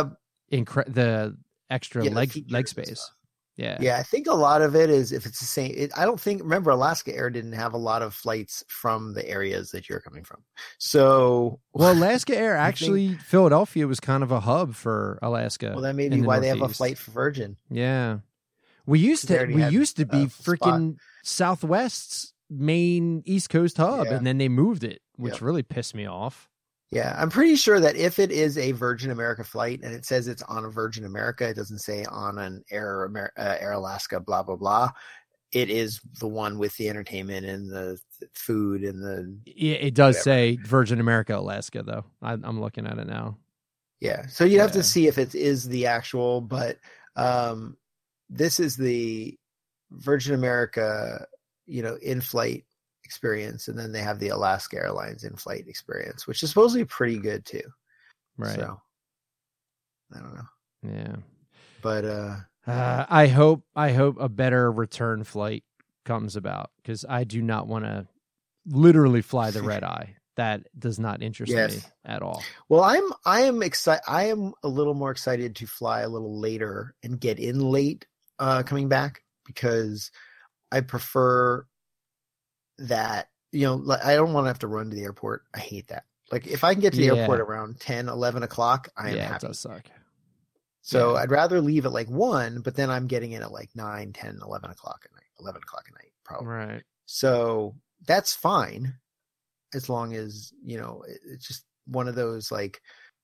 extra leg space. Yeah. Yeah, I think a lot of it is if it's the same. Remember, Alaska Air didn't have a lot of flights from the areas that you're coming from. So, Alaska Air actually, Philadelphia was kind of a hub for Alaska. Well, that may be why they have a flight for Virgin. Yeah. We used to be freaking Southwest's main East Coast hub, and then they moved it, which really pissed me off. Yeah, I'm pretty sure that if it is a Virgin America flight and it says it's on a Virgin America, it doesn't say on an Air Alaska, blah, blah, blah. It is the one with the entertainment and the food and the... Yeah, it does say Virgin America, Alaska, though. I'm looking at it now. Yeah, so you'd have to see if it is the actual, but this is the Virgin America, in-flight experience, and then they have the Alaska Airlines in-flight experience, which is supposed to be pretty good too. Right. So I don't know. Yeah. But I hope a better return flight comes about, because I do not want to literally fly the red eye. That does not interest me at all. Well, I am excited. I am a little more excited to fly a little later and get in late coming back, because I prefer that, I don't want to have to run to the airport. I hate that. Like, if I can get to the airport around 10, 11 o'clock, I am happy. It does suck. So I'd rather leave at like 1, but then I'm getting in at like 9, 10, 11 o'clock at night, 11 o'clock at night, probably. Right. So that's fine, as long as, it's just one of those, like,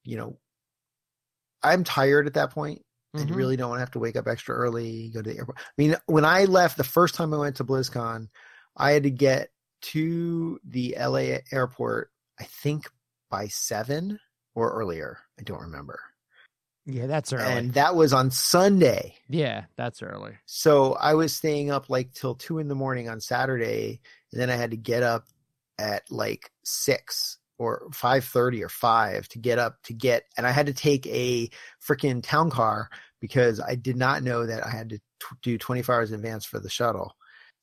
I'm tired at that point. And you really don't want to have to wake up extra early, go to the airport. I mean, when I left the first time I went to BlizzCon, I had to get to the LA airport, I think by 7 or earlier. I don't remember. Yeah, that's early. And that was on Sunday. Yeah, that's early. So I was staying up like till 2 a.m. on Saturday, and then I had to get up at like 6 or 5:30 or 5 to get up and I had to take a freaking town car because I did not know that I had to do 24 hours in advance for the shuttle.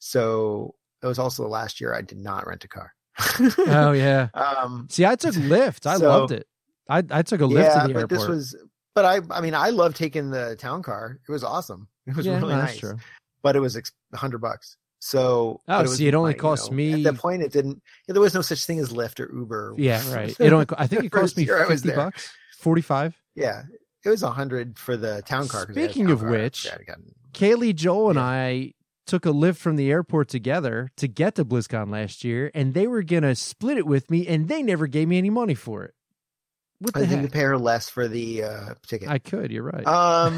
So it was also the last year I did not rent a car. Oh yeah. See, I took Lyft. I loved it. I took a Lyft to the airport. But I mean, I love taking the town car. It was awesome. It was really nice. True. But it was $100. So, it only cost me at that point. It didn't. There was no such thing as Lyft or Uber. Yeah, right. It only. I think it cost me $50. 45. Yeah, it was 100 for the town car. Speaking of which, Kaylee, Joel, and I took a Lyft from the airport together to get to BlizzCon last year, and they were gonna split it with me, and they never gave me any money for it. What the heck? You could pay her less for the ticket. I could. You're right.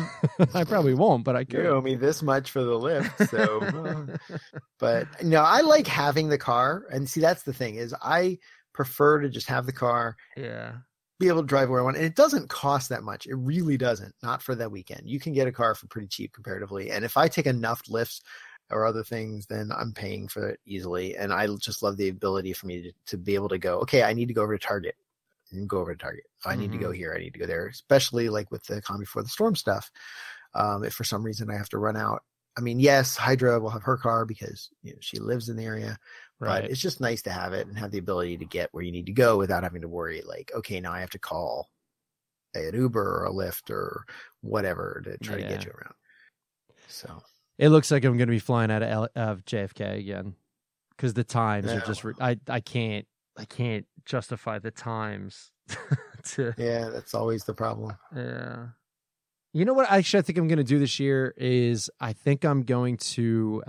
I probably won't, but I could. You owe me this much for the Lyft. So, but no, I like having the car. And see, that's the thing is I prefer to just have the car. Yeah. Be able to drive where I want. And it doesn't cost that much. It really doesn't. Not for that weekend. You can get a car for pretty cheap comparatively. And if I take enough lifts or other things, then I'm paying for it easily. And I just love the ability for me to be able to go, okay, I need to go over to Target. And go over to Target. I need to go here. I need to go there, especially like with the Calm Before the Storm stuff. If for some reason I have to run out, I mean, yes, Hydra will have her car because she lives in the area, right. But it's just nice to have it and have the ability to get where you need to go without having to worry like, okay, now I have to call an Uber or a Lyft or whatever to try to get you around. So it looks like I'm going to be flying out of JFK again because the times are just, I can't justify the times yeah, that's always the problem. Yeah. You know what actually I think I'm going to do this year is I think I'm going to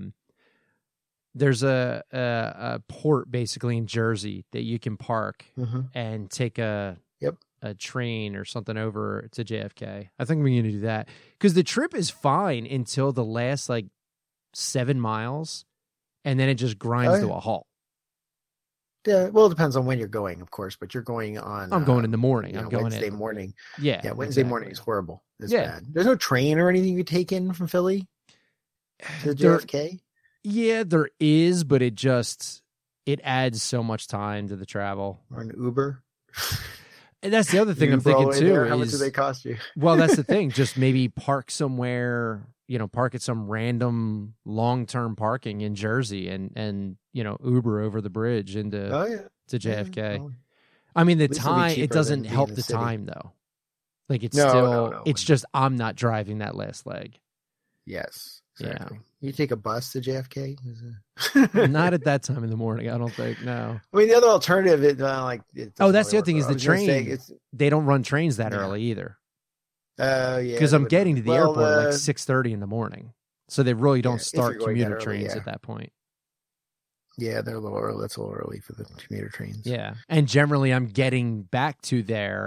there's a port basically in Jersey that you can park and take a train or something over to JFK. I think I'm going to do that because the trip is fine until the last like 7 miles and then it just grinds to a halt. Yeah, well, it depends on when you're going, of course, but you're going on. I'm going in the morning. I'm going Wednesday morning. Yeah, Wednesday morning is horrible. It's bad. There's no train or anything you take in from Philly to JFK. Yeah, there is, but it adds so much time to the travel. Or an Uber. And that's the other thing I'm thinking too. How much do they cost you? Well, that's the thing. Just maybe park somewhere. Park at some random long-term parking in Jersey and Uber over the bridge into to JFK. Yeah, well, I mean, the time, it doesn't help the time though. Like it's it's just, I'm not driving that last leg. Yes. Exactly. Yeah. You take a bus to JFK? Not at that time in the morning, I don't think, no. I mean, the other alternative is that's the other thing is the train. They don't run trains that early either. Yeah, because I'm getting to the airport at like 6:30 in the morning, so they really don't start commuter trains at that point. Yeah, they're a little early. That's a little early for the commuter trains. Yeah, and generally, I'm getting back to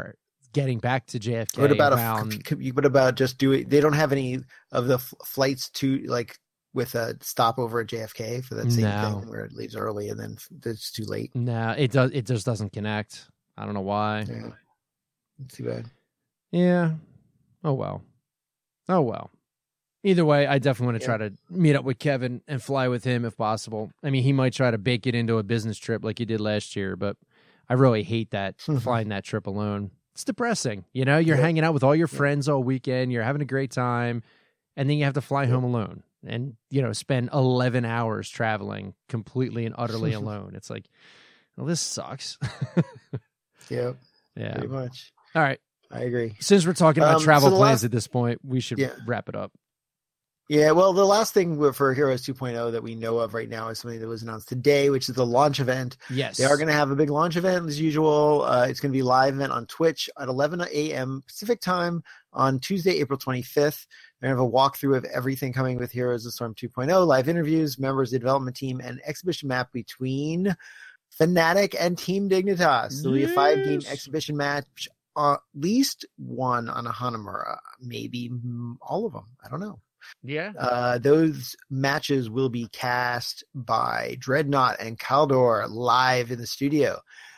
JFK. What about just doing? They don't have any of the flights to like with a stopover at JFK for that same thing where it leaves early and then it's too late. No, it does. It just doesn't connect. I don't know why. Yeah, it's too bad. Yeah. Oh, well. Either way, I definitely want to try to meet up with Kevin and fly with him if possible. I mean, he might try to bake it into a business trip like he did last year, but I really hate that, flying that trip alone. It's depressing. You're hanging out with all your friends all weekend. You're having a great time, and then you have to fly home alone and, spend 11 hours traveling completely and utterly alone. It's like, well, this sucks. Yeah. Pretty much. All right. I agree. Since we're talking about travel plans at this point, we should wrap it up. Yeah, well, the last thing for Heroes 2.0 that we know of right now is something that was announced today, which is the launch event. Yes. They are going to have a big launch event as usual. It's going to be a live event on Twitch at 11 a.m. Pacific time on Tuesday, April 25th. They're going to have a walkthrough of everything coming with Heroes of the Storm 2.0, live interviews, members of the development team, and exhibition map between Fnatic and Team Dignitas. So it'll be a 5-game exhibition match. At least one on a Hanamura, maybe all of them. I don't know. Yeah. Those matches will be cast by Dreadnought and Kaldor live in the studio.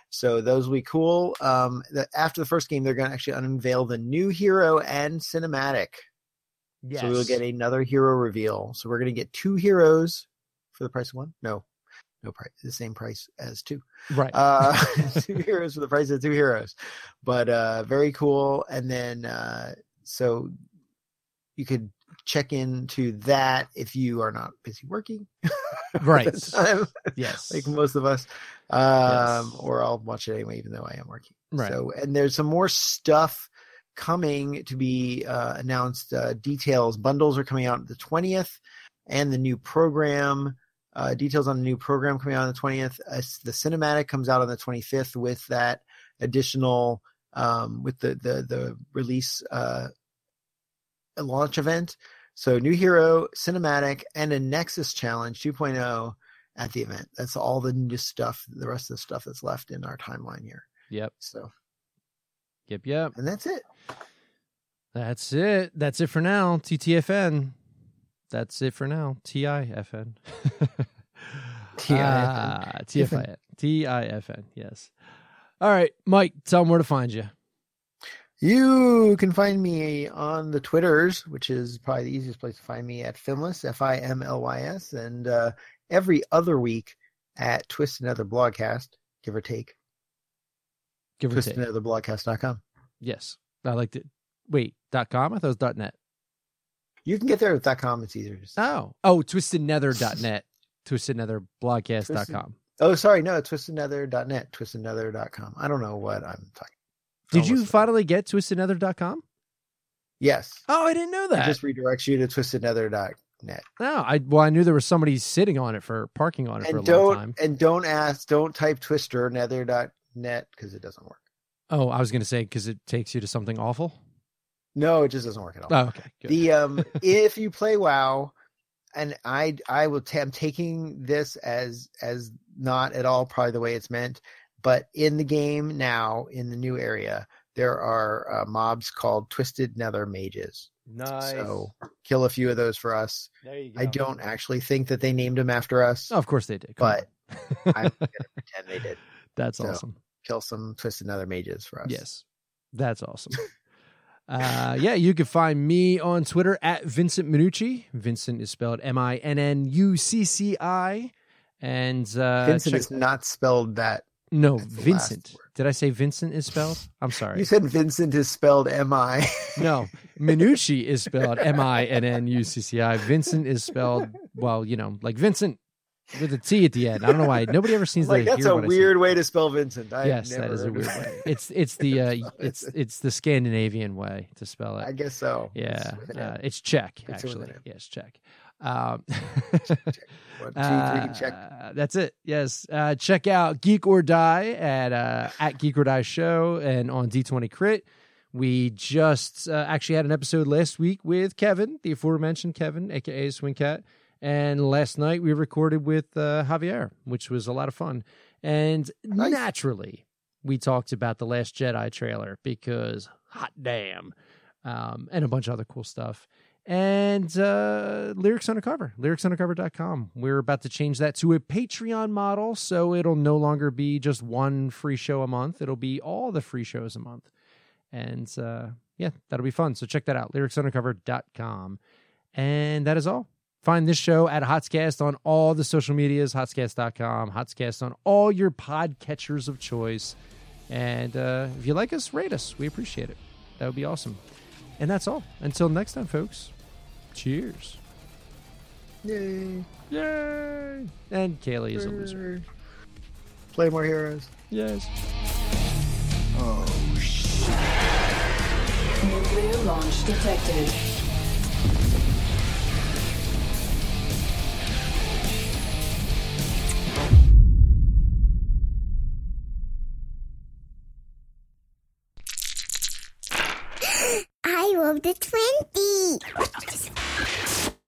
So those will be cool. After the first game, they're going to actually unveil the new hero and cinematic. Yes. So we'll get another hero reveal. So we're going to get 2 heroes for the price of 1. No price. The same price as 2. Right. 2 heroes for the price of 2 heroes. But very cool. And then so you could check into that if you are not busy working. Right. at the time, Yes. like most of us. Or I'll watch it anyway, even though I am working. Right. So, and there's some more stuff coming to be announced. Details, bundles are coming out the 20th, and the new program. Details on the new program coming out on the 20th. The cinematic comes out on the 25th with that additional with the release launch event. So new hero, cinematic, and a Nexus challenge 2.0 at the event. That's all the new stuff, the rest of the stuff that's left in our timeline here. Yep. So Yep. and that's it. That's it. That's it for now. TTFN. That's it for now. TIFN. TIFN. TIFN. Yes. All right, Mike, tell them where to find you. You can find me on the Twitters, which is probably the easiest place to find me, at Fimless, FIMLYS, and every other week at Twist Another Blogcast, give or take. Give or take. TwistAnotherBlogcast.com. Yes. I liked it. Wait, .com? I thought it was .net. You can get there with .com. It's easier. Oh, twistednether.net. TwistedNetherBlogcast.com. Oh, sorry. No, twistednether.net, twistednether.com. I don't know what I'm talking. Did you finally get twistednether.com? Yes. Oh, I didn't know that. It just redirects you to twistednether.net. No, I knew there was somebody sitting on it parking on it for a long time. And don't type twisternether.net because it doesn't work. Oh, I was going to say because it takes you to something awful. No, it just doesn't work at all. Oh, okay. Good. The if you play WoW, and I'm taking this as not at all probably the way it's meant, but in the game now, in the new area, there are mobs called Twisted Nether Mages. Nice. So kill a few of those for us. There you go. I don't actually think that they named them after us. Oh, of course they did. But I'm going to pretend they did. That's awesome. Kill some Twisted Nether Mages for us. Yes. That's awesome. Yeah, you can find me on Twitter at Vincent Minucci. Vincent is spelled MINNUCCI. And Vincent is not spelled that. No, Vincent. Did I say Vincent is spelled? I'm sorry. You said Vincent is spelled M-I. No, Minucci is spelled MINNUCCI. Vincent is spelled, well, like Vincent with a T at the end. I don't know why. Nobody ever seems to that's hear a what weird way to spell Vincent. Yes, that is a weird way. It's the Scandinavian way to spell it. I guess so. Yeah, it's Czech actually. Yes, Czech. 1, 2, 3, check. That's it. Yes. Check out Geek or Die at Geek or Die Show and on D20 Crit. We just actually had an episode last week with Kevin, the aforementioned Kevin, aka Swing Cat. And last night we recorded with Javier, which was a lot of fun. And naturally, we talked about The Last Jedi trailer because hot damn, and a bunch of other cool stuff. And Lyrics Undercover, lyricsundercover.com. We're about to change that to a Patreon model, so it'll no longer be just one free show a month. It'll be all the free shows a month. And yeah, that'll be fun. So check that out, lyricsundercover.com. And that is all. Find this show at Hotscast on all the social medias, hotscast.com, Hotscast on all your podcatchers of choice. And if you like us, rate us. We appreciate it. That would be awesome. And that's all. Until next time, folks. Cheers. Yay. Yay. And Kaylee is a loser. Play more heroes. Yes. Oh, shit. Nuclear launch detected. I rolled a 20.